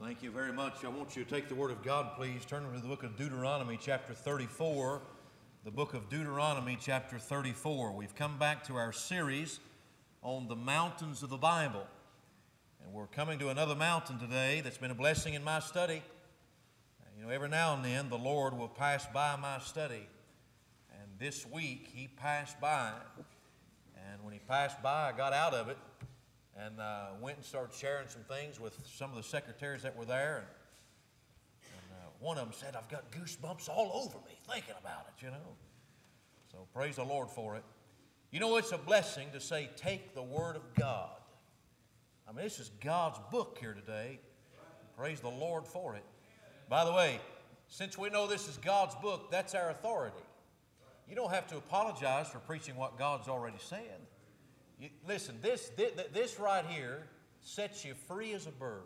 Thank you very much. I want you to take the Word of God, please. Turn to the book of Deuteronomy, chapter 34. The book of Deuteronomy, chapter 34. We've come back to our series on the mountains of the Bible. And we're coming to another mountain today that's been a blessing in my study. You know, every now and then the Lord will pass by my study. And this week He passed by. And when He passed by, I got out of it and went and started sharing some things with some of the secretaries that were there. And one of them said, "I've got goosebumps all over me thinking about it, you know." So praise the Lord for it. You know, it's a blessing to say, take the Word of God. I mean, this is God's book here today. Praise the Lord for it. By the way, since we know this is God's book, that's our authority. You don't have to apologize for preaching what God's already said. Listen, this right here sets you free as a bird.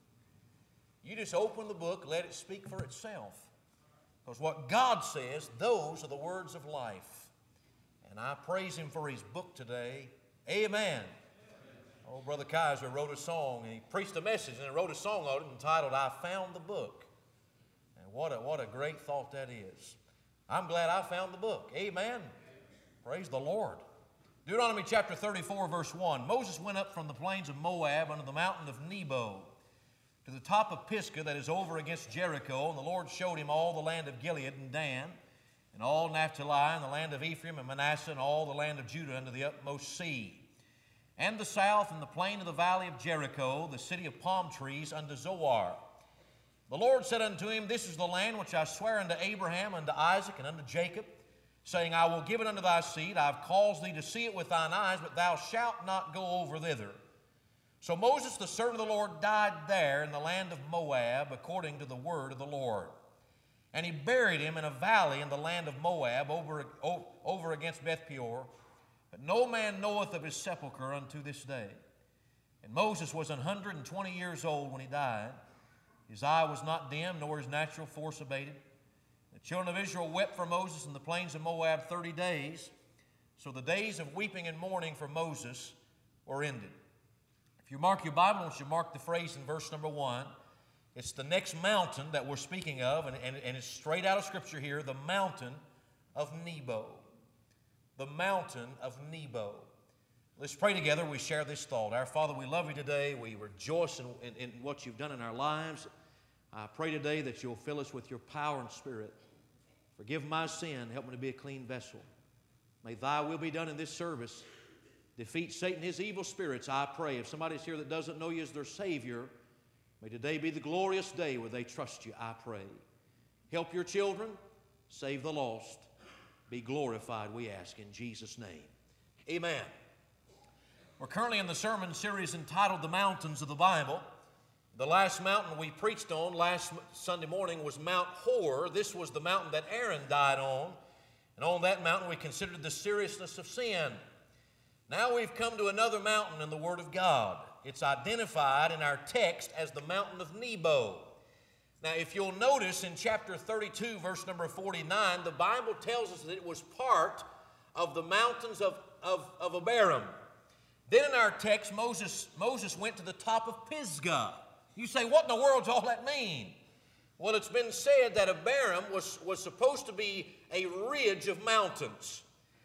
You just open the book, let it speak for itself. Because what God says, those are the words of life. And I praise Him for His book today. Amen. Oh, Brother Kaiser wrote a song, and he preached a message, and he wrote a song on it entitled, "I Found the Book." And what a great thought that is. I'm glad I found the book. Amen. Praise the Lord. Deuteronomy chapter 34, verse 1. Moses went up from the plains of Moab unto the mountain of Nebo, to the top of Pisgah that is over against Jericho, and the Lord showed him all the land of Gilead and Dan, and all Naphtali, and the land of Ephraim and Manasseh, and all the land of Judah unto the utmost sea, and the south, and the plain of the valley of Jericho, the city of palm trees, unto Zoar. The Lord said unto him, This is the land which I swear unto Abraham, unto Isaac, and unto Jacob, saying, I will give it unto thy seed. I have caused thee to see it with thine eyes, but thou shalt not go over thither. So Moses, the servant of the Lord, died there in the land of Moab, according to the word of the Lord. And he buried him in a valley in the land of Moab, over against Beth-peor. But no man knoweth of his sepulchre unto this day. And Moses was 120 years old when he died. His eye was not dim, nor his natural force abated. The children of Israel wept for Moses in the plains of Moab 30 days. So the days of weeping and mourning for Moses were ended. If you mark your Bible, I want you to mark the phrase in verse number 1. It's the next mountain that we're speaking of, and it's straight out of Scripture here, the mountain of Nebo. The mountain of Nebo. Let's pray together. We share this thought. Our Father, we love you today. We rejoice in what you've done in our lives. I pray today that you'll fill us with your power and spirit. Forgive my sin. Help me to be a clean vessel. May thy will be done in this service. Defeat Satan and his evil spirits, I pray. If somebody's here that doesn't know you as their Savior, may today be the glorious day where they trust you, I pray. Help your children. Save the lost. Be glorified, we ask, in Jesus' name. Amen. We're currently in the sermon series entitled The Mountains of the Bible. The last mountain we preached on last Sunday morning was Mount Hor. This was the mountain that Aaron died on. And on that mountain we considered the seriousness of sin. Now we've come to another mountain in the Word of God. It's identified in our text as the mountain of Nebo. Now if you'll notice in chapter 32, verse number 49, the Bible tells us that it was part of the mountains of Abarim. Then in our text, Moses went to the top of Pisgah. You say, what in the world does all that mean? Well, it's been said that Abarim was supposed to be a ridge of mountains.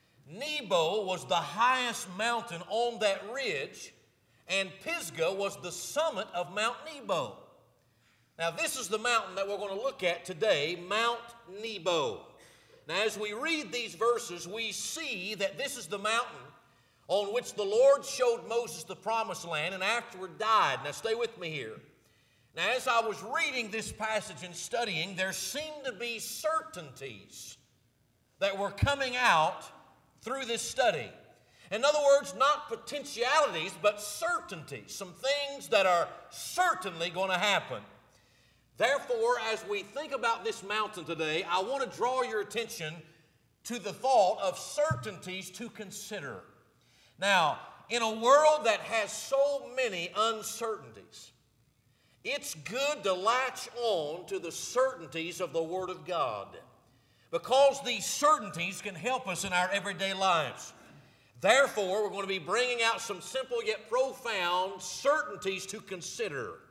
Nebo was the highest mountain on that ridge, and Pisgah was the summit of Mount Nebo. Now, this is the mountain that we're going to look at today, Mount Nebo. Now, as we read these verses, we see that this is the mountain on which the Lord showed Moses the promised land and afterward died. Now, stay with me here. Now, as I was reading this passage and studying, there seemed to be certainties that were coming out through this study. In other words, not potentialities, but certainties. Some things that are certainly going to happen. Therefore, as we think about this mountain today, I want to draw your attention to the thought of certainties to consider. Now, in a world that has so many uncertainties, it's good to latch on to the certainties of the Word of God, because these certainties can help us in our everyday lives. Therefore, we're going to be bringing out some simple yet profound certainties to consider.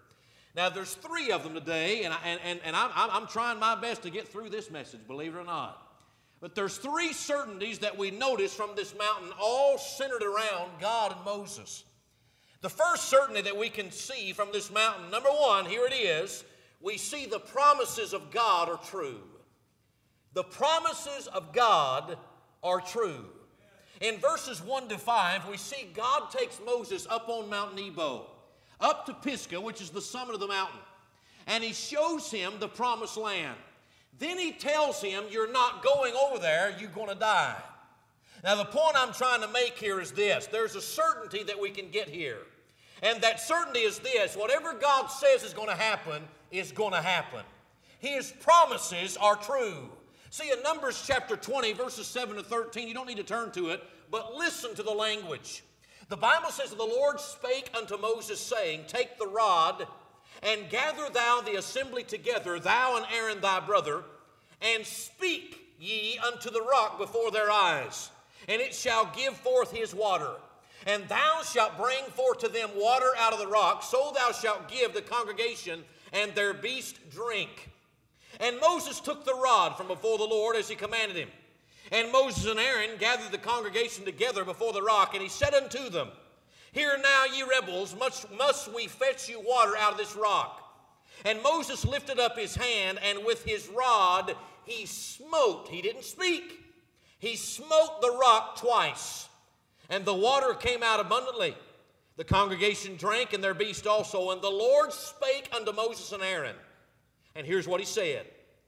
Now, there's three of them today, and I'm trying my best to get through this message, believe it or not. But there's three certainties that we notice from this mountain, all centered around God and Moses. The first certainty that we can see from this mountain, number one, here it is, we see the promises of God are true. The promises of God are true. In verses 1 to 5, we see God takes Moses up on Mount Nebo, up to Pisgah, which is the summit of the mountain, and he shows him the promised land. Then he tells him, you're not going over there, you're going to die. Now, the point I'm trying to make here is this. There's a certainty that we can get here. And that certainty is this. Whatever God says is going to happen is going to happen. His promises are true. See, in Numbers chapter 20, verses 7 to 13, you don't need to turn to it, but listen to the language. The Bible says, the Lord spake unto Moses, saying, take the rod, and gather thou the assembly together, thou and Aaron thy brother, and speak ye unto the rock before their eyes, and it shall give forth his water. And thou shalt bring forth to them water out of the rock, so thou shalt give the congregation and their beast drink. And Moses took the rod from before the Lord as he commanded him. And Moses and Aaron gathered the congregation together before the rock, and he said unto them, hear now, ye rebels, must we fetch you water out of this rock? And Moses lifted up his hand, and with his rod he smote. He didn't speak. He smote the rock twice, and the water came out abundantly. The congregation drank, and their beast also. And the Lord spake unto Moses and Aaron. And here's what he said.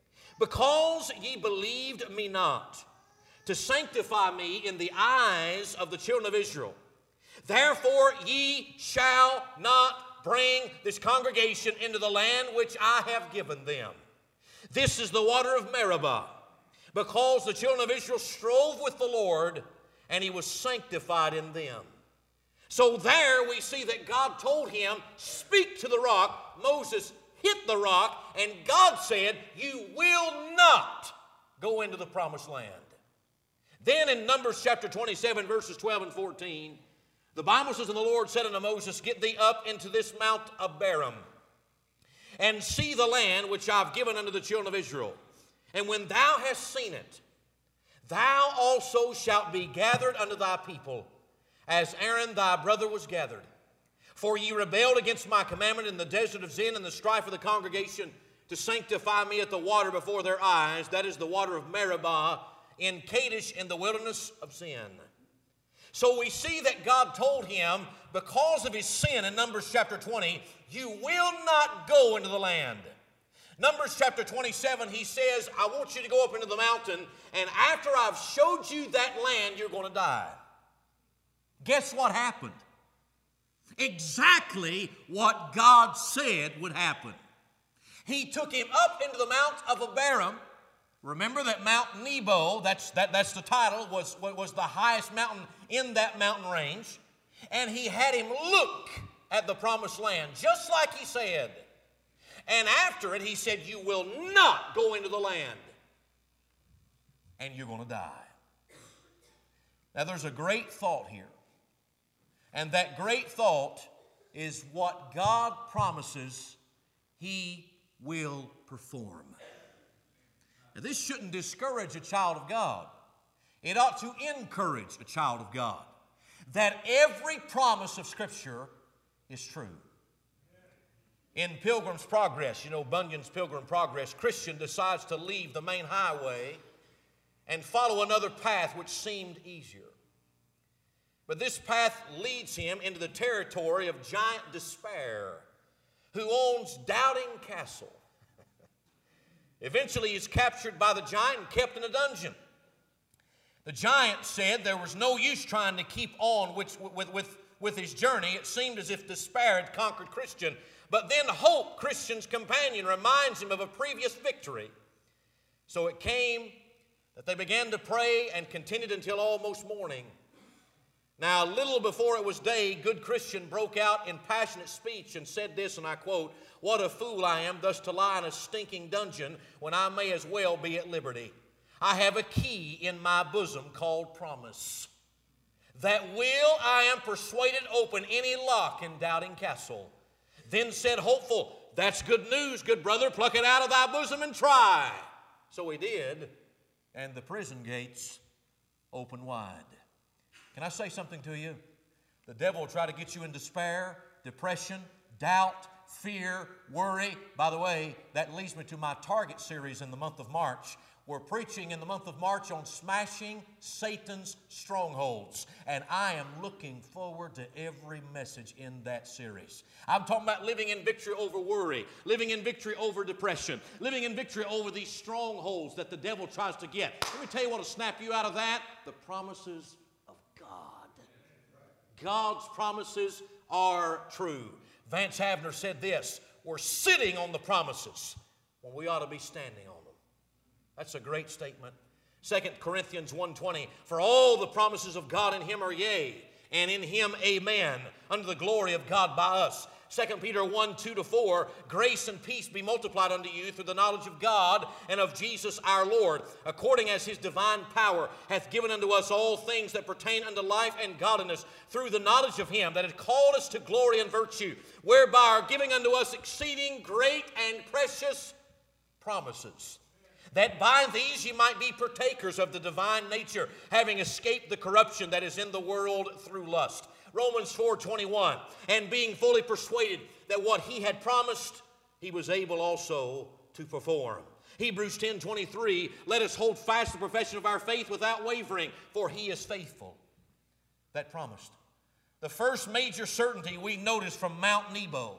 Because ye believed me not, to sanctify me in the eyes of the children of Israel, therefore ye shall not bring this congregation into the land which I have given them. This is the water of Meribah, because the children of Israel strove with the Lord, and he was sanctified in them. So there we see that God told him, speak to the rock. Moses hit the rock, and God said, you will not go into the promised land. Then in Numbers chapter 27, verses 12 and 14, the Bible says, and the Lord said unto Moses, get thee up into this Mount Abarim, and see the land which I've given unto the children of Israel. And when thou hast seen it, thou also shalt be gathered unto thy people, as Aaron thy brother was gathered. For ye rebelled against my commandment in the desert of Zin, and the strife of the congregation, to sanctify me at the water before their eyes, that is the water of Meribah, in Kadesh in the wilderness of Zin. So we see that God told him, because of his sin in Numbers chapter 20, you will not go into the land. Numbers chapter 27, he says, I want you to go up into the mountain, and after I've showed you that land, you're going to die. Guess what happened? Exactly what God said would happen. He took him up into the Mount of Abarim. Remember that Mount Nebo, that's the title, was the highest mountain in that mountain range. And he had him look at the promised land, just like he said. And after it, he said, you will not go into the land, and you're going to die. Now, there's a great thought here. And that great thought is what God promises he will perform. Now, this shouldn't discourage a child of God. It ought to encourage a child of God that every promise of Scripture is true. In Pilgrim's Progress, you know, Bunyan's Pilgrim Progress, Christian decides to leave the main highway and follow another path which seemed easier. But this path leads him into the territory of Giant Despair, who owns Doubting Castle. Eventually, he's captured by the giant and kept in a dungeon. The giant said there was no use trying to keep on with his journey. It seemed as if despair had conquered Christian. But then hope, Christian's companion, reminds him of a previous victory. So it came that they began to pray and continued until almost morning. Now, a little before it was day, good Christian broke out in passionate speech and said this, and I quote, "What a fool I am thus to lie in a stinking dungeon when I may as well be at liberty. I have a key in my bosom called promise. That will, I am persuaded, open any lock in Doubting Castle." Then said Hopeful, that's good news, good brother. Pluck it out of thy bosom and try. So he did, and the prison gates opened wide. Can I say something to you? The devil will try to get you in despair, depression, doubt, fear, worry. By the way, that leads me to my Target series in the month of March. We're preaching in the month of March on smashing Satan's strongholds. And I am looking forward to every message in that series. I'm talking about living in victory over worry, living in victory over depression, living in victory over these strongholds that the devil tries to get. Let me tell you what will snap you out of that. The promises of God. God's promises are true. Vance Havner said this, we're sitting on the promises when we ought to be standing on them. That's a great statement. 2 Corinthians 1:20, for all the promises of God in Him are yea, and in Him amen, unto the glory of God by us. 2 Peter 1:2-4, grace and peace be multiplied unto you through the knowledge of God and of Jesus our Lord, according as His divine power hath given unto us all things that pertain unto life and godliness, through the knowledge of Him that hath called us to glory and virtue, whereby are giving unto us exceeding great and precious promises, that by these ye might be partakers of the divine nature, having escaped the corruption that is in the world through lust. Romans 4:21, and being fully persuaded that what He had promised, He was able also to perform. Hebrews 10:23, let us hold fast the profession of our faith without wavering, for He is faithful that promised. The first major certainty we notice from Mount Nebo,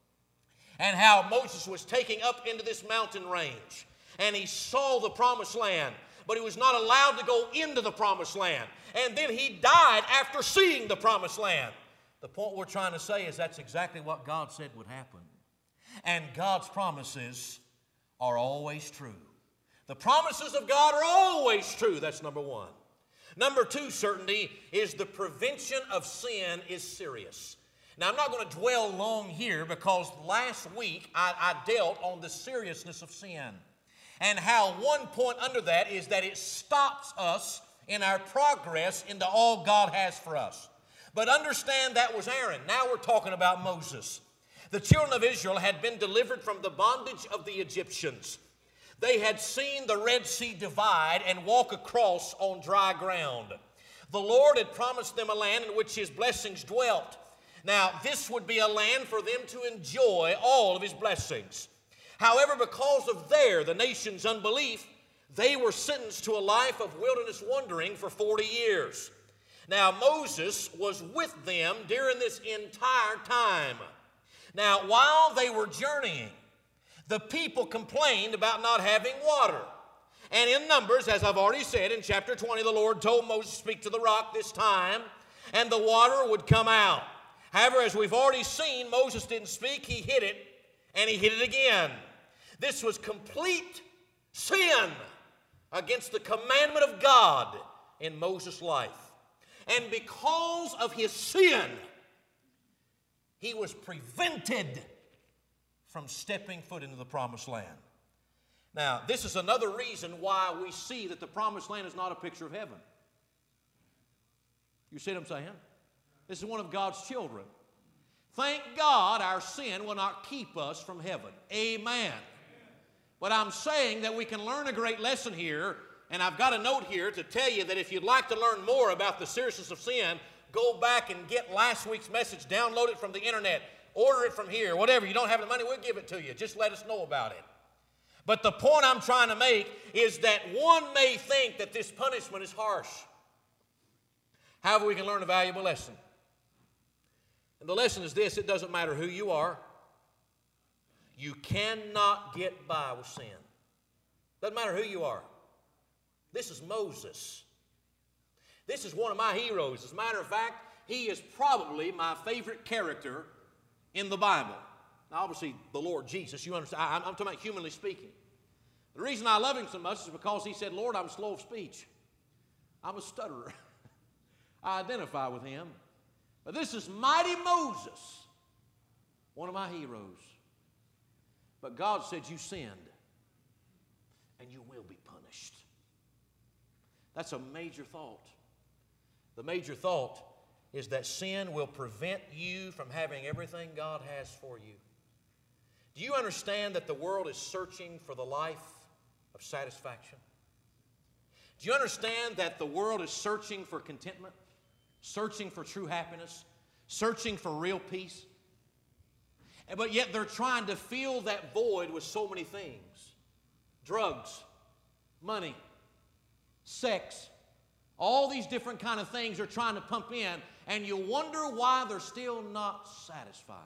and how Moses was taking up into this mountain range, and he saw the promised land, but he was not allowed to go into the promised land. And then he died after seeing the promised land. The point we're trying to say is that's exactly what God said would happen. And God's promises are always true. The promises of God are always true. That's number one. Number two certainty is the prevention of sin is serious. Now, I'm not going to dwell long here because last week I dealt on the seriousness of sin. And how one point under that is that it stops us in our progress into all God has for us. But understand that was Aaron. Now we're talking about Moses. The children of Israel had been delivered from the bondage of the Egyptians. They had seen the Red Sea divide and walk across on dry ground. The Lord had promised them a land in which His blessings dwelt. Now, this would be a land for them to enjoy all of His blessings. However, because of the nation's unbelief, they were sentenced to a life of wilderness wandering for 40 years. Now, Moses was with them during this entire time. Now, while they were journeying, the people complained about not having water. And in Numbers, as I've already said, in chapter 20, the Lord told Moses to speak to the rock this time, and the water would come out. However, as we've already seen, Moses didn't speak, he hid it, and he hid it again. This was complete sin against the commandment of God in Moses' life. And because of his sin, he was prevented from stepping foot into the promised land. Now, this is another reason why we see that the promised land is not a picture of heaven. You see what I'm saying? This is one of God's children. Thank God our sin will not keep us from heaven. Amen. But I'm saying that we can learn a great lesson here, and I've got a note here to tell you that if you'd like to learn more about the seriousness of sin, go back and get last week's message, download it from the internet, order it from here, whatever. You don't have the money, we'll give it to you. Just let us know about it. But the point I'm trying to make is that one may think that this punishment is harsh. However, we can learn a valuable lesson. And the lesson is this: it doesn't matter who you are. You cannot get by with sin. Doesn't matter who you are. This is Moses. This is one of my heroes. As a matter of fact, he is probably my favorite character in the Bible. Now, obviously, the Lord Jesus, you understand. I'm talking about humanly speaking. The reason I love him so much is because he said, Lord, I'm slow of speech. I'm a stutterer. I identify with him. But this is mighty Moses, one of my heroes. But God said, you sinned, and you will be punished. That's a major thought. The major thought is that sin will prevent you from having everything God has for you. Do you understand that the world is searching for the life of satisfaction? Do you understand that the world is searching for contentment, searching for true happiness, searching for real peace? But yet they're trying to fill that void with so many things. Drugs, money, sex, all these different kind of things they're trying to pump in, and you wonder why they're still not satisfied.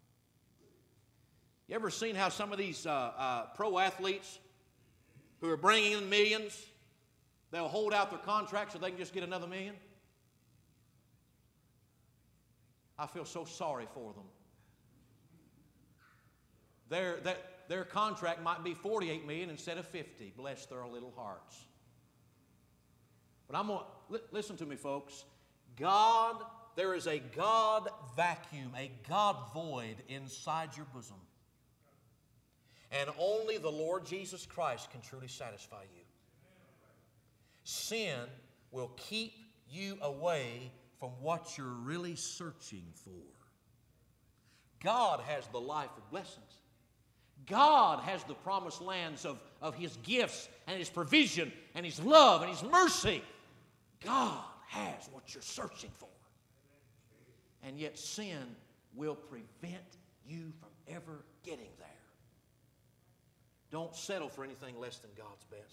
You ever seen how some of these pro athletes who are bringing in millions, they'll hold out their contract so they can just get another million? I feel so sorry for them. Their contract might be $48 million instead of $50. Bless their little hearts. But I'm going to, listen to me, folks. There is a God vacuum, a God void inside your bosom. And only the Lord Jesus Christ can truly satisfy you. Sin will keep you away from what you're really searching for. God has the life of blessings. God has the promised lands of His gifts and His provision and His love and His mercy. God has what you're searching for. And yet sin will prevent you from ever getting there. Don't settle for anything less than God's best.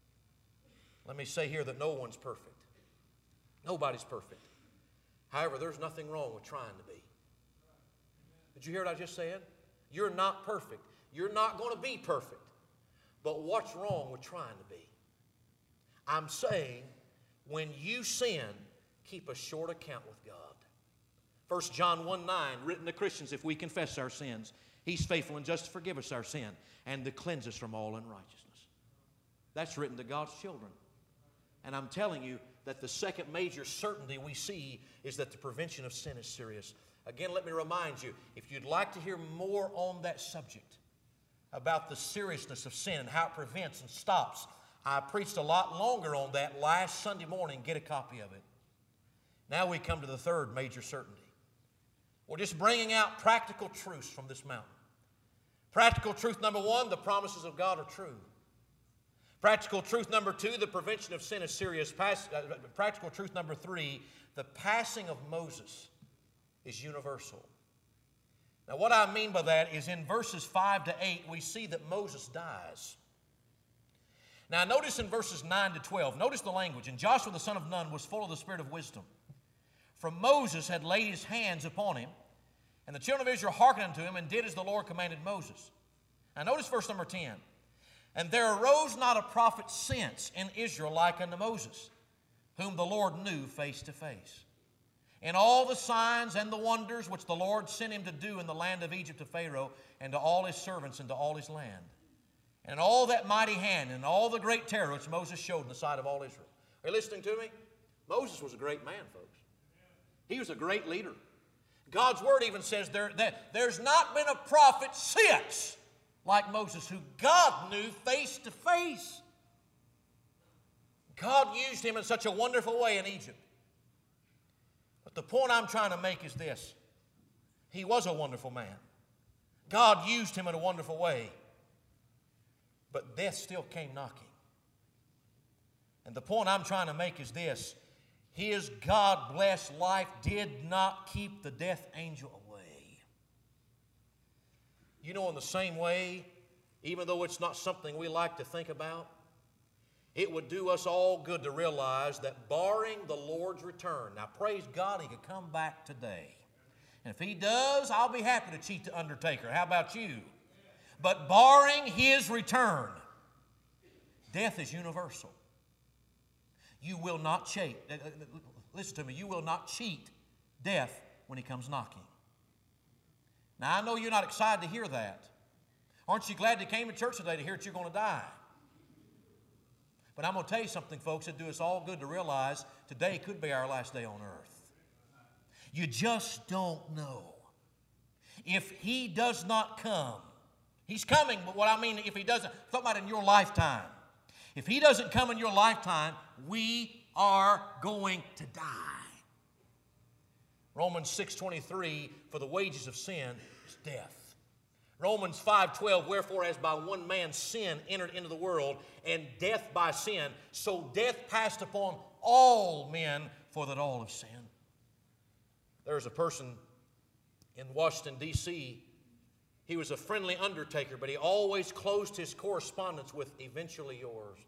Let me say here that no one's perfect. Nobody's perfect. However, there's nothing wrong with trying to be. Did you hear what I just said? You're not perfect. You're not going to be perfect. But what's wrong with trying to be? I'm saying when you sin, keep a short account with God. 1 John 1:9, written to Christians, if we confess our sins, He's faithful and just to forgive us our sin and to cleanse us from all unrighteousness. That's written to God's children. And I'm telling you that the second major certainty we see is that the prevention of sin is serious. Again, let me remind you, if you'd like to hear more on that subject, about the seriousness of sin and how it prevents and stops, I preached a lot longer on that last Sunday morning. Get a copy of it. Now we come to the third major certainty. We're just bringing out practical truths from this mountain. Practical truth number one, the promises of God are true. Practical truth number two, the prevention of sin is serious. Practical truth number three, the passing of Moses is universal. Now what I mean by that is in verses 5 to 8, we see that Moses dies. Now notice in verses 9 to 12, notice the language. And Joshua the son of Nun was full of the spirit of wisdom. For Moses had laid his hands upon him, and the children of Israel hearkened unto him and did as the Lord commanded Moses. Now notice verse number 10. And there arose not a prophet since in Israel like unto Moses, whom the Lord knew face to face. In all the signs and the wonders which the Lord sent him to do in the land of Egypt to Pharaoh and to all his servants and to all his land. And in all that mighty hand and all the great terror which Moses showed in the sight of all Israel. Are you listening to me? Moses was a great man, folks. He was a great leader. God's Word even says that there's not been a prophet since like Moses who God knew face to face. God used him in such a wonderful way in Egypt. But the point I'm trying to make is this. He was a wonderful man. God used him in a wonderful way. But death still came knocking. And the point I'm trying to make is this. His God-blessed life did not keep the death angel away. You know, in the same way, even though it's not something we like to think about, it would do us all good to realize that barring the Lord's return, now praise God, He could come back today. And if He does, I'll be happy to cheat the undertaker. How about you? But barring His return, death is universal. You will not cheat. Listen to me. You will not cheat death when He comes knocking. Now, I know you're not excited to hear that. Aren't you glad you came to church today to hear that you're going to die? But I'm going to tell you something, folks, that do us all good to realize today could be our last day on earth. You just don't know. If He does not come, He's coming, but what I mean, if He doesn't, I'm talking about in your lifetime. If He doesn't come in your lifetime, we are going to die. Romans 6:23, for the wages of sin is death. Romans 5:12, wherefore as by one man sin entered into the world, and death by sin, so death passed upon all men, for that all have sinned. There's a person in Washington, D.C., he was a friendly undertaker, but he always closed his correspondence with eventually yours.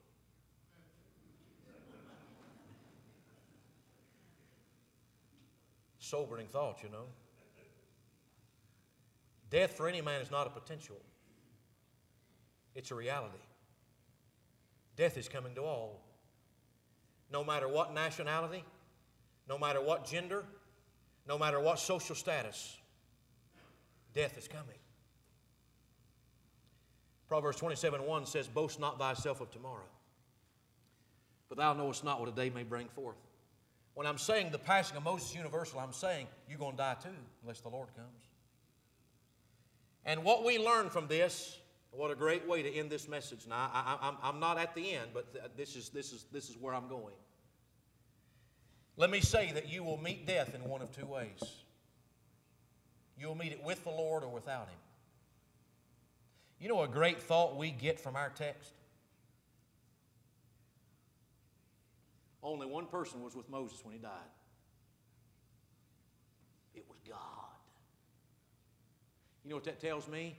Sobering thought, you know. Death for any man is not a potential. It's a reality. Death is coming to all. No matter what nationality, no matter what gender, no matter what social status, death is coming. Proverbs 27:1 says, boast not thyself of tomorrow, for thou knowest not what a day may bring forth. When I'm saying the passing of Moses is universal, I'm saying you're going to die too, unless the Lord comes. And what we learn from this, what a great way to end this message. Now, I'm not at the end, but this is where I'm going. Let me say that you will meet death in one of two ways. You'll meet it with the Lord or without Him. You know a great thought we get from our text? Only one person was with Moses when he died. It was God. You know what that tells me?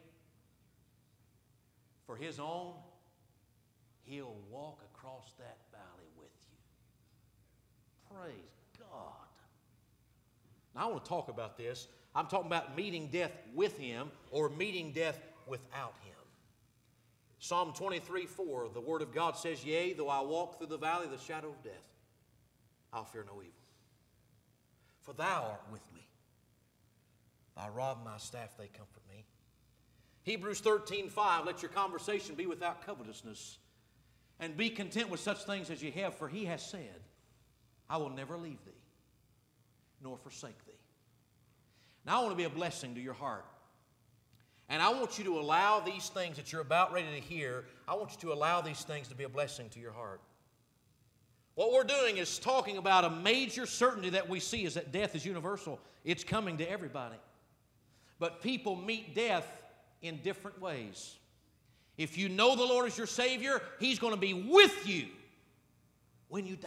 For His own, He'll walk across that valley with you. Praise God. Now I want to talk about this. I'm talking about meeting death with Him or meeting death without Him. Psalm 23:4, the Word of God says, yea, though I walk through the valley of the shadow of death, I'll fear no evil. For Thou art with me. Thy rod and Thy staff, they comfort me. Hebrews 13:5, let your conversation be without covetousness, and be content with such things as ye have, for He has said, I will never leave thee, nor forsake thee. Now I want to be a blessing to your heart. And I want you to allow these things that you're about ready to hear, I want you to allow these things to be a blessing to your heart. What we're doing is talking about a major certainty that we see is that death is universal. It's coming to everybody. But people meet death in different ways. If you know the Lord as your Savior, He's going to be with you when you die.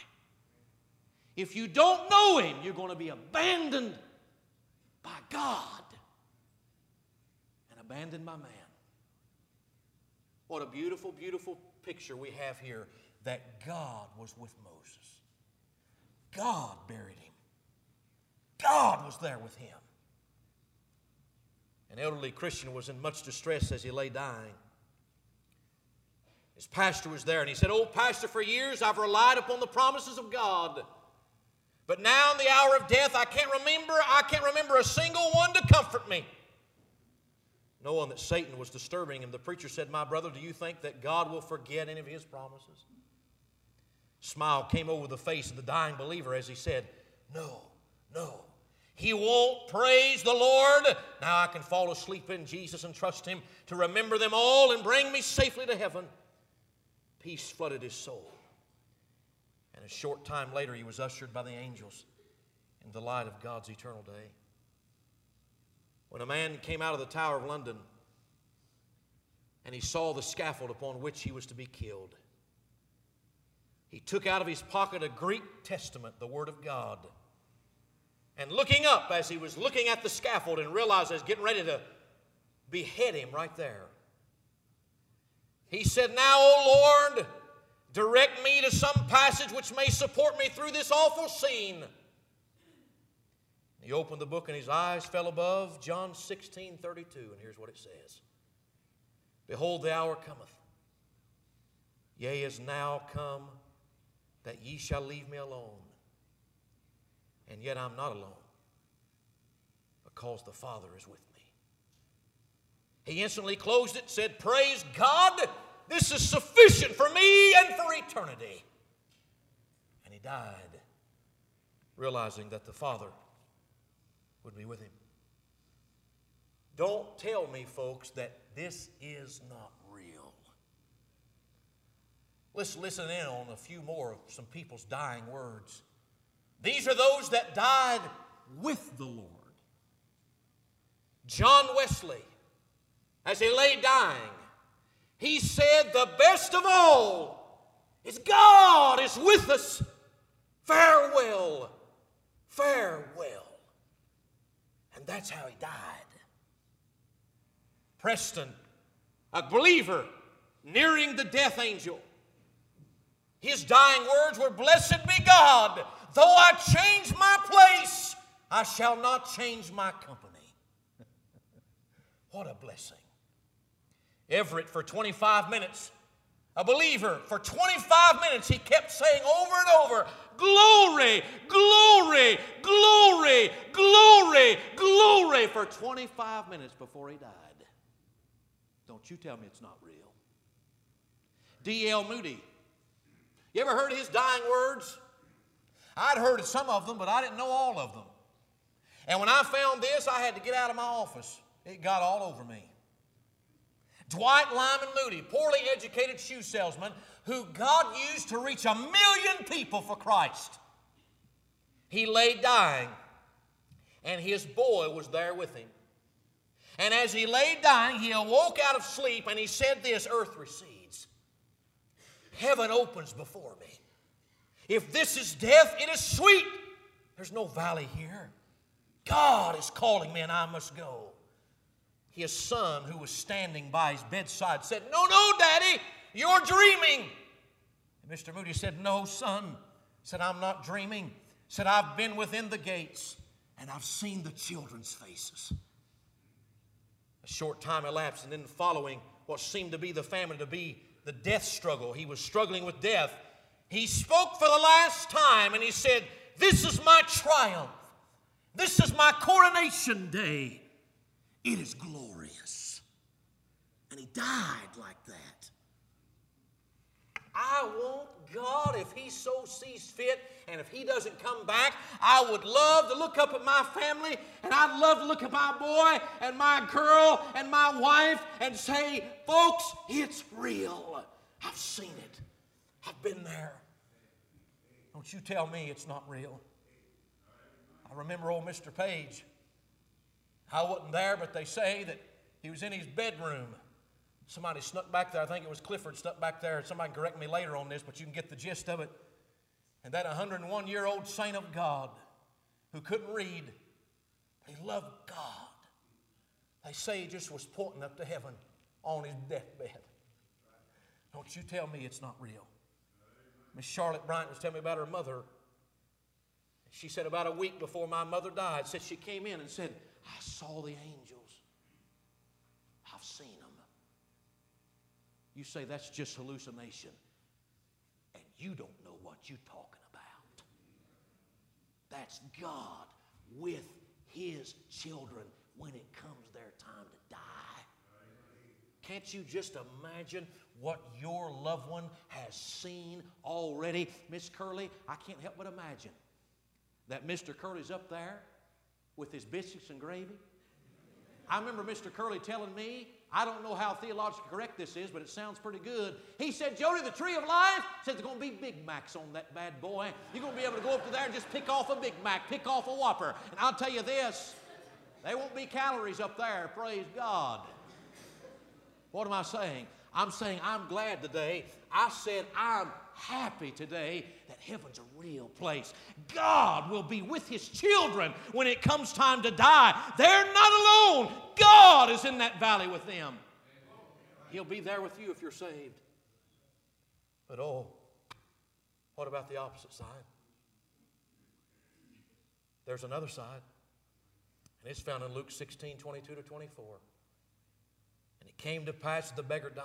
If you don't know Him, you're going to be abandoned by God and abandoned by man. What a beautiful, beautiful picture we have here that God was with Moses. God buried him. God was there with him. An elderly Christian was in much distress as he lay dying. His pastor was there and he said, "Oh, pastor, for years I've relied upon the promises of God. But now in the hour of death, I can't remember a single one to comfort me." Knowing that Satan was disturbing him, the preacher said, "My brother, do you think that God will forget any of His promises?" Smile came over the face of the dying believer as he said, No. He won't. Praise the Lord. Now I can fall asleep in Jesus and trust Him to remember them all and bring me safely to heaven. Peace flooded his soul. And a short time later, he was ushered by the angels in the light of God's eternal day. When a man came out of the Tower of London and he saw the scaffold upon which he was to be killed, he took out of his pocket a Greek Testament, the Word of God. And looking up as he was looking at the scaffold and realized he was getting ready to behead him right there, he said, "Now, O Lord, direct me to some passage which may support me through this awful scene." He opened the book and his eyes fell above John 16:32, and here's what it says. "Behold, the hour cometh, yea, is now come, that ye shall leave me alone. And yet I'm not alone, because the Father is with me." He instantly closed it and said, "Praise God, this is sufficient for me and for eternity." And he died, realizing that the Father would be with him. Don't tell me, folks, that this is not real. Let's listen in on a few more of some people's dying words. These are those that died with the Lord. John Wesley, as he lay dying, he said, the best of all is God is with us. Farewell, farewell. And that's how he died. Preston, a believer, nearing the death angel. His dying words were, blessed be God, though I change my place, I shall not change my company. What a blessing. Everett, for 25 minutes, a believer, for 25 minutes, he kept saying over and over, glory, glory, glory, glory, glory, for 25 minutes before he died. Don't you tell me it's not real. D.L. Moody, you ever heard his dying words? I'd heard some of them, but I didn't know all of them. And when I found this, I had to get out of my office. It got all over me. Dwight Lyman Moody, poorly educated shoe salesman who God used to reach 1 million people for Christ. He lay dying, and his boy was there with him. And as he lay dying, he awoke out of sleep, and he said this, earth recedes. Heaven opens before me. If this is death, it is sweet. There's no valley here. God is calling me, and I must go. His son, who was standing by his bedside, said, no, no, Daddy, you're dreaming. And Mr. Moody said, no, son. Said, I'm not dreaming. Said, I've been within the gates, and I've seen the children's faces. A short time elapsed, and then following what seemed to be the family to be the death struggle. He was struggling with death. He spoke for the last time, and he said, this is my triumph. This is my coronation day. It is glorious. And he died like that. I want God, if he so sees fit, and if he doesn't come back, I would love to look up at my family, and I'd love to look at my boy and my girl and my wife and say, folks, it's real. I've seen it. I've been there. Don't you tell me it's not real. I remember old Mr. Page. I wasn't there, but they say that he was in his bedroom. Somebody snuck back there. I think it was Clifford snuck back there. Somebody can correct me later on this, but you can get the gist of it. And that 101-year-old saint of God who couldn't read, he loved God. They say he just was pointing up to heaven on his deathbed. Don't you tell me it's not real. Miss Charlotte Bryant was telling me about her mother. She said about a week before my mother died, said she came in and said, I saw the angels. I've seen them. You say that's just hallucination, and you don't know what you're talking about. That's God with his children when it comes their time to die. Can't you just imagine what your loved one has seen already? Miss Curley, I can't help but imagine that Mr. Curley's up there with his biscuits and gravy. I remember Mr. Curley telling me, I don't know how theologically correct this is, but it sounds pretty good. He said, Jody, the tree of life says there's going to be Big Macs on that bad boy. You're going to be able to go up to there and just pick off a Big Mac, pick off a Whopper. And I'll tell you this, there won't be calories up there, praise God. What am I saying? I'm saying I'm glad today. I said I'm happy today that heaven's a real place. God will be with his children when it comes time to die. They're not alone. God is in that valley with them. He'll be there with you if you're saved. But oh, what about the opposite side? There's another side. And it's found in Luke 16, 22 to 24. And it came to pass that the beggar died.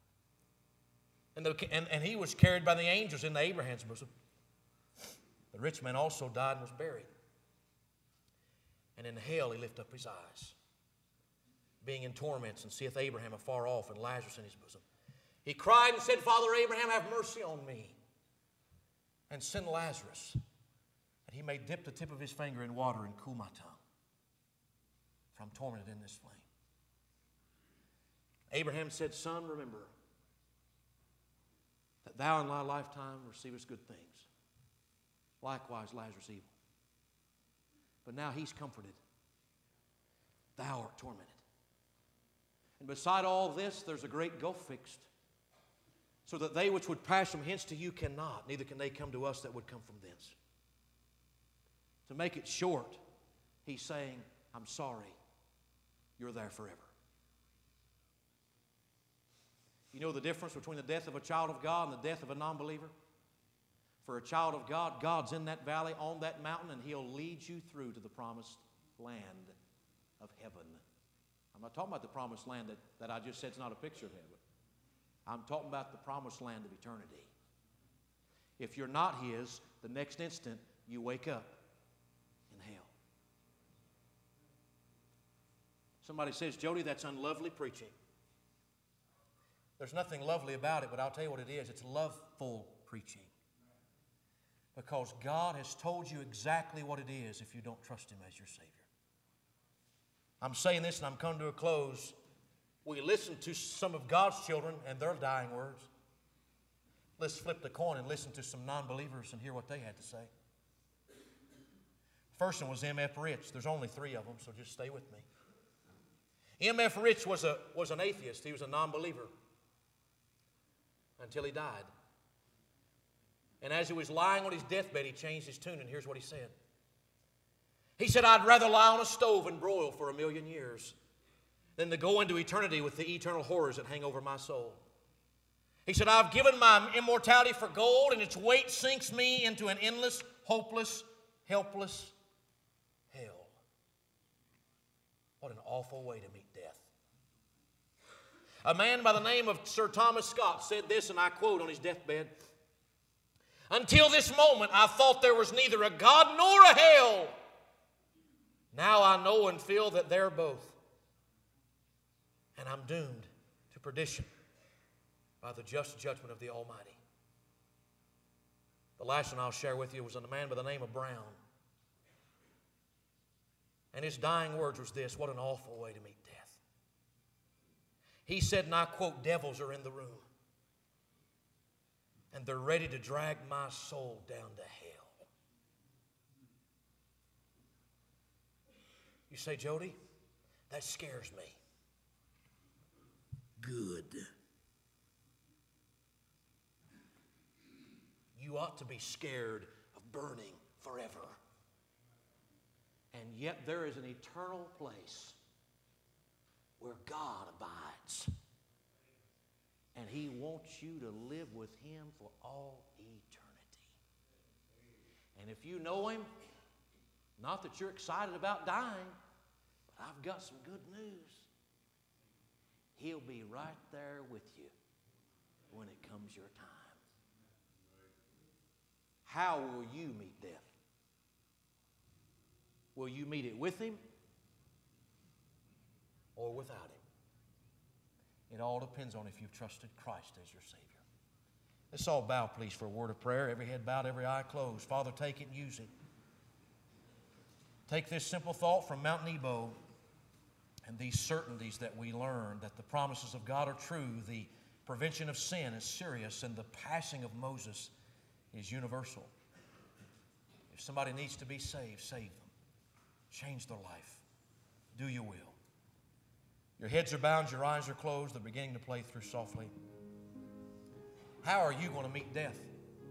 And he was carried by the angels into Abraham's bosom. The rich man also died and was buried. And in hell he lifted up his eyes, being in torments, and seeth Abraham afar off and Lazarus in his bosom. He cried and said, Father Abraham, have mercy on me, and send Lazarus, that he may dip the tip of his finger in water and cool my tongue, for I'm tormented in this flame. Abraham said, Son, remember that thou in thy lifetime receivest good things. Likewise Lazarus evil. But now he's comforted. Thou art tormented. And beside all this, there's a great gulf fixed, so that they which would pass from hence to you cannot, neither can they come to us that would come from thence. To make it short, he's saying, I'm sorry, you're there forever. You know the difference between the death of a child of God and the death of a non-believer? For a child of God, God's in that valley, on that mountain, and He'll lead you through to the promised land of heaven. I'm not talking about the promised land that I just said is not a picture of heaven. I'm talking about the promised land of eternity. If you're not His, the next instant you wake up in hell. Somebody says, Jody, that's unlovely preaching. There's nothing lovely about it, but I'll tell you what it is. It's loveful preaching. Because God has told you exactly what it is if you don't trust Him as your Savior. I'm saying this and I'm coming to a close. We listen to some of God's children and their dying words. Let's flip the coin and listen to some non-believers and hear what they had to say. First one was M.F. Rich. There's only 3 of them, so just stay with me. M.F. Rich was an atheist. He was a non-believer until he died. And as he was lying on his deathbed, he changed his tune, and here's what he said. He said, I'd rather lie on a stove and broil for 1,000,000 years than to go into eternity with the eternal horrors that hang over my soul. He said, I've given my immortality for gold, and its weight sinks me into an endless, hopeless, helpless hell. What an awful way to meet death. A man by the name of Sir Thomas Scott said this, and I quote on his deathbed, until this moment, I thought there was neither a God nor a hell. Now I know and feel that they're both. And I'm doomed to perdition by the just judgment of the Almighty. The last one I'll share with you was a man by the name of Brown. And his dying words was this, what an awful way to meet death. He said, and I quote, devils are in the room. And they're ready to drag my soul down to hell. You say, Jody, that scares me. Good. You ought to be scared of burning forever. And yet there is an eternal place where God abides. And He wants you to live with Him for all eternity. And if you know Him, not that you're excited about dying, but I've got some good news. He'll be right there with you when it comes your time. How will you meet death? Will you meet it with Him or without Him? It all depends on if you've trusted Christ as your Savior. Let's all bow, please, for a word of prayer. Every head bowed, every eye closed. Father, take it and use it. Take this simple thought from Mount Nebo and these certainties that we learn, that the promises of God are true, the prevention of sin is serious, and the passing of Moses is universal. If somebody needs to be saved, save them. Change their life. Do your will. Your heads are bowed, your eyes are closed, they're beginning to play through softly. How are you going to meet death?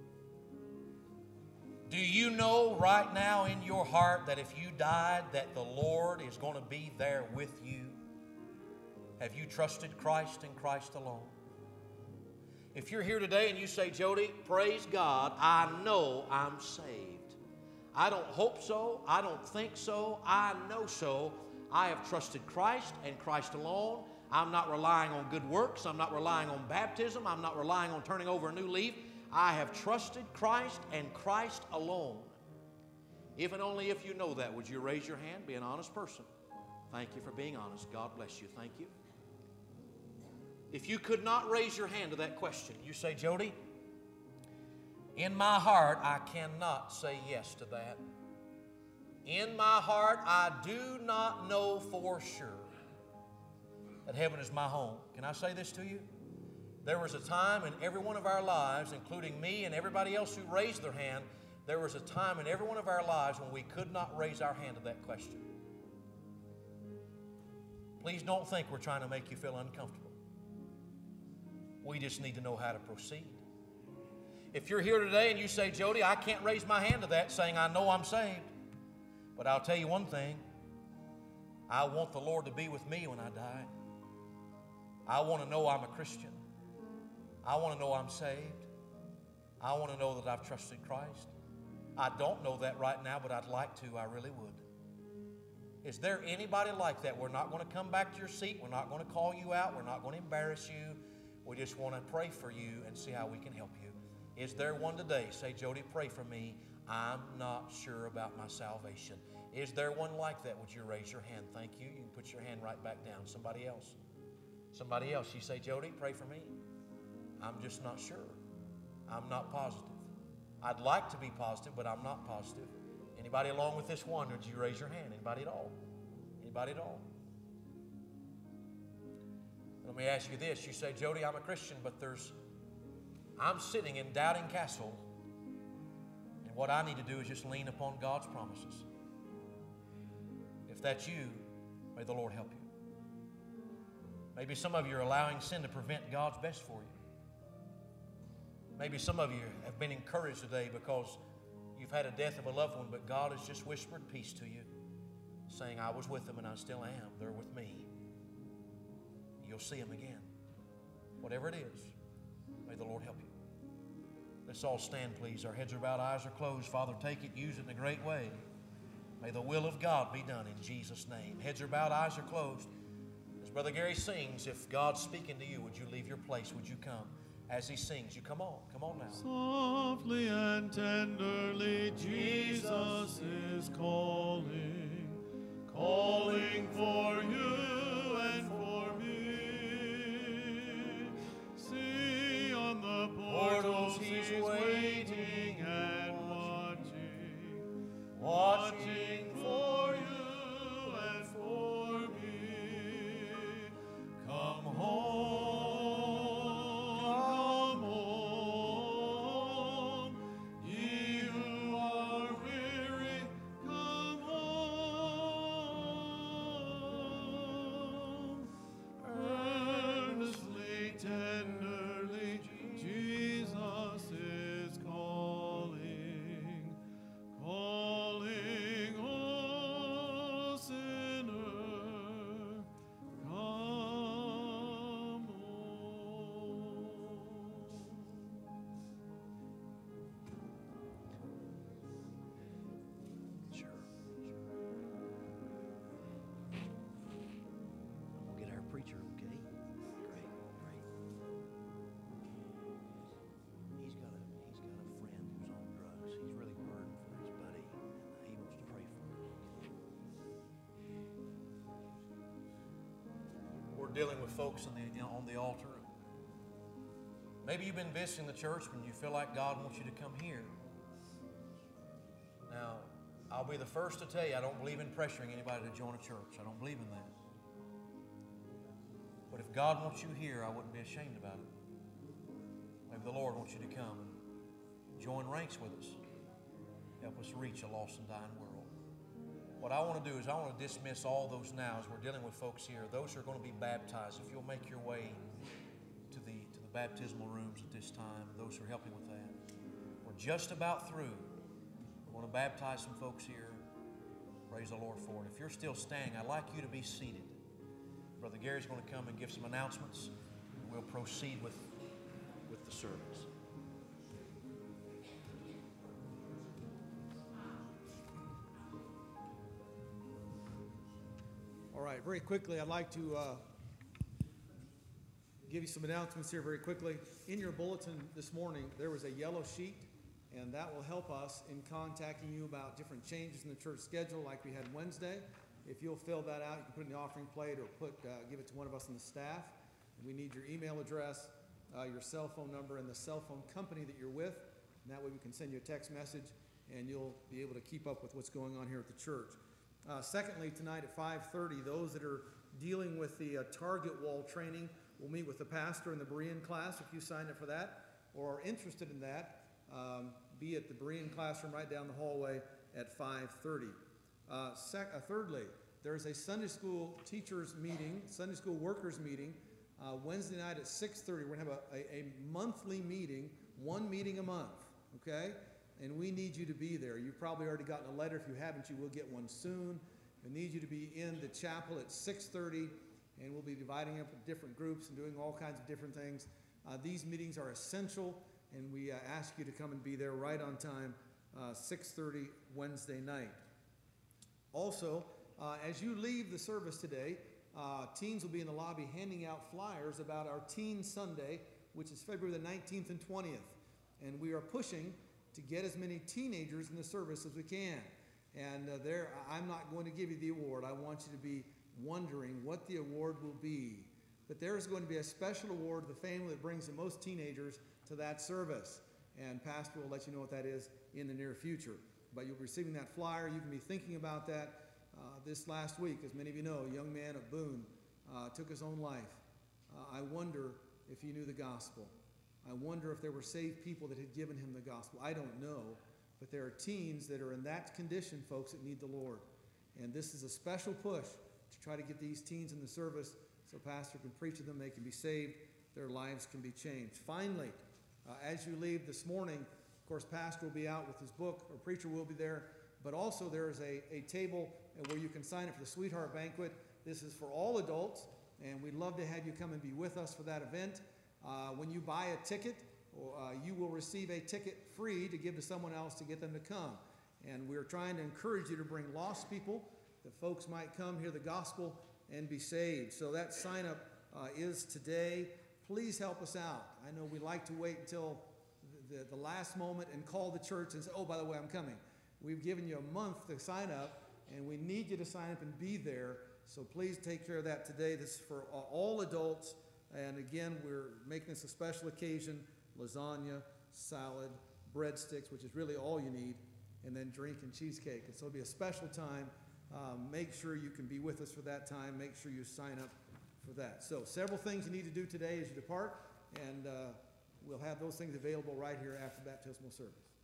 Do you know right now in your heart that if you died, that the Lord is going to be there with you? Have you trusted Christ and Christ alone? If you're here today and you say, Jody, praise God, I know I'm saved. I don't hope so, I don't think so, I know so. I have trusted Christ and Christ alone. I'm not relying on good works. I'm not relying on baptism. I'm not relying on turning over a new leaf. I have trusted Christ and Christ alone. If and only if you know that, would you raise your hand? Be an honest person. Thank you for being honest. God bless you. Thank you. If you could not raise your hand to that question, you say, Jody, in my heart, I cannot say yes to that. In my heart, I do not know for sure that heaven is my home. Can I say this to you? There was a time in every one of our lives, including me and everybody else who raised their hand, there was a time in every one of our lives when we could not raise our hand to that question. Please don't think we're trying to make you feel uncomfortable. We just need to know how to proceed. If you're here today and you say, Jody, I can't raise my hand to that saying I know I'm saved, but I'll tell you one thing. I want the Lord to be with me when I die. I want to know I'm a Christian. I want to know I'm saved. I want to know that I've trusted Christ. I don't know that right now, but I'd like to. I really would. Is there anybody like that? We're not going to come back to your seat. We're not going to call you out. We're not going to embarrass you. We just want to pray for you and see how we can help you. Is there one today? Say, Jody, pray for me. I'm not sure about my salvation. Is there one like that? Would you raise your hand? Thank you. You can put your hand right back down. Somebody else. Somebody else. You say, Jody, pray for me. I'm just not sure. I'm not positive. I'd like to be positive, but I'm not positive. Anybody along with this one, would you raise your hand? Anybody at all? Anybody at all? Let me ask you this. You say, Jody, I'm a Christian, but I'm sitting in Doubting Castle, and what I need to do is just lean upon God's promises. If that's you, may the Lord help you. Maybe some of you are allowing sin to prevent God's best for you. Maybe some of you have been encouraged today because you've had a death of a loved one, but God has just whispered peace to you, saying, I was with them and I still am. They're with me. You'll see them again. Whatever it is, may the Lord help you. Let's all stand, please. Our heads are bowed, eyes are closed. Father, take it, use it in a great way. May the will of God be done in Jesus' name. Heads are bowed, eyes are closed. As Brother Gary sings, if God's speaking to you, would you leave your place? Would you come? As he sings, you come on now. Softly and tenderly, Jesus is calling, calling for you and for me. See on the portals he's waiting and watching for you and for me. Come home. Dealing with folks on the altar. Maybe you've been visiting the church and you feel like God wants you to come here. Now, I'll be the first to tell you, I don't believe in pressuring anybody to join a church. I don't believe in that. But if God wants you here, I wouldn't be ashamed about it. Maybe the Lord wants you to come and join ranks with us. Help us reach a lost and dying world. What I want to do is I want to dismiss all those now as we're dealing with folks here. Those who are going to be baptized, if you'll make your way to the baptismal rooms at this time, those who are helping with that. We're just about through. We want to baptize some folks here. Praise the Lord for it. If you're still standing, I'd like you to be seated. Brother Gary's going to come and give some announcements. We'll proceed with the service. All right, very quickly, I'd like to give you some announcements here very quickly. In your bulletin this morning, there was a yellow sheet, and that will help us in contacting you about different changes in the church schedule like we had Wednesday. If you'll fill that out, you can put it in the offering plate or give it to one of us on the staff. We need your email address, your cell phone number, and the cell phone company that you're with. And that way we can send you a text message, and you'll be able to keep up with what's going on here at the church. Secondly, tonight at 5:30, those that are dealing with the target wall training will meet with the pastor in the Berean class if you signed up for that or are interested in that. Be at the Berean classroom right down the hallway at 5:30. Thirdly, There's a Sunday school teachers meeting, Sunday school workers meeting, Wednesday night at 6:30. We're going to have a monthly meeting, one meeting a month, okay? And we need you to be there. You've probably already gotten a letter. If you haven't, you will get one soon. We need you to be in the chapel at 6:30, and we'll be dividing up into different groups and doing all kinds of different things. These meetings are essential, and we ask you to come and be there right on time, 6:30 Wednesday night. Also, as you leave the service today, teens will be in the lobby handing out flyers about our Teen Sunday, which is February the 19th and 20th. And we are pushing to get as many teenagers in the service as we can. And I'm not going to give you the award. I want you to be wondering what the award will be. But there is going to be a special award to the family that brings the most teenagers to that service. And Pastor will let you know what that is in the near future. But you'll be receiving that flyer. You can be thinking about that. This last week, as many of you know, a young man at Boone took his own life. I wonder if he knew the gospel. I wonder if there were saved people that had given him the gospel. I don't know, but there are teens that are in that condition, folks, that need the Lord. And this is a special push to try to get these teens in the service so Pastor can preach to them, they can be saved, their lives can be changed. Finally, as you leave this morning, of course, Pastor will be out with his book, or preacher will be there, but also there is a table where you can sign up for the Sweetheart Banquet. This is for all adults, and we'd love to have you come and be with us for that event. When you buy a ticket, you will receive a ticket free to give to someone else to get them to come. And we're trying to encourage you to bring lost people, that folks might come hear the gospel and be saved. So that sign up is today. Please help us out. I know we like to wait until the last moment and call the church and say, oh, by the way, I'm coming. We've given you a month to sign up, and we need you to sign up and be there. So please take care of that today. This is for all adults. And again, we're making this a special occasion. Lasagna, salad, breadsticks, which is really all you need, and then drink and cheesecake. And so it'll be a special time. Make sure you can be with us for that time. Make sure you sign up for that. So several things you need to do today as you depart, and we'll have those things available right here after baptismal service.